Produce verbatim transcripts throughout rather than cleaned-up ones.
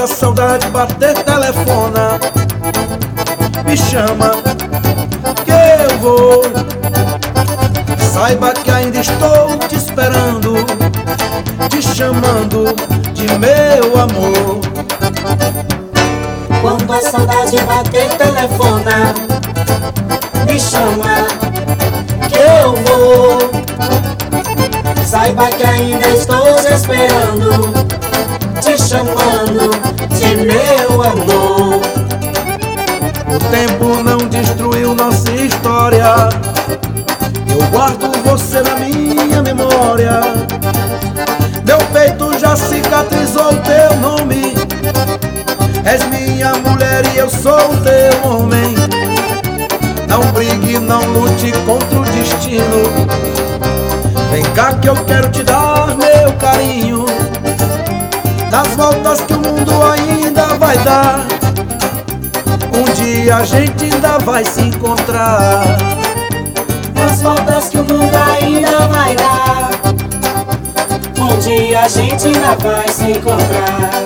Quando a saudade bater, telefona, me chama que eu vou. Saiba que ainda estou te esperando, te chamando de meu amor. Quando a saudade bater, telefona, me chama que eu vou. Saiba que ainda estou te esperando, te chamando de meu amor. O tempo não destruiu nossa história, eu guardo você na minha memória. Meu peito já cicatrizou teu nome, és minha mulher e eu sou teu homem. Não brigue, não lute contra o destino, vem cá que eu quero te dar meu carinho. Das voltas que o mundo ainda vai dar, um dia a gente ainda vai se encontrar. Das voltas que o mundo ainda vai dar, um dia a gente ainda vai se encontrar.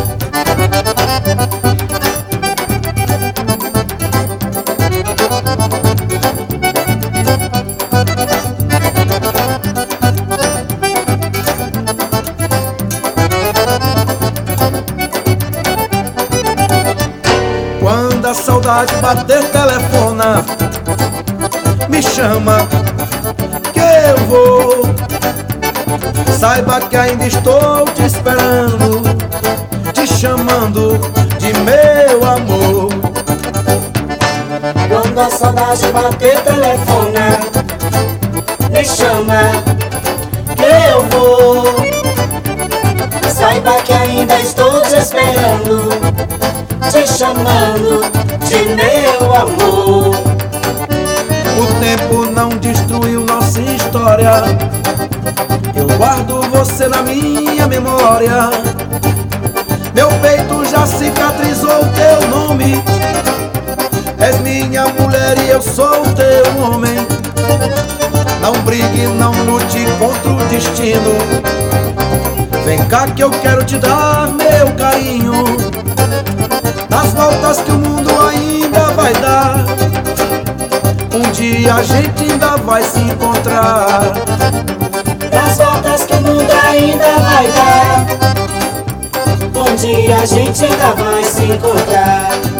Quando a saudade bater, telefona, me chama que eu vou. Saiba que ainda estou te esperando, te chamando de meu amor. Quando a saudade bater, telefona, me chama que eu vou. Saiba que ainda estou te esperando, te chamando de meu amor. O tempo não destruiu nossa história, eu guardo você na minha memória. Meu peito já cicatrizou teu nome, és minha mulher e eu sou teu homem. Não brigue, não lute contra o destino, vem cá que eu quero te dar meu carinho. Das voltas que o mundo ainda vai dar, um dia a gente ainda vai se encontrar. Das voltas que o mundo ainda vai dar, um dia a gente ainda vai se encontrar.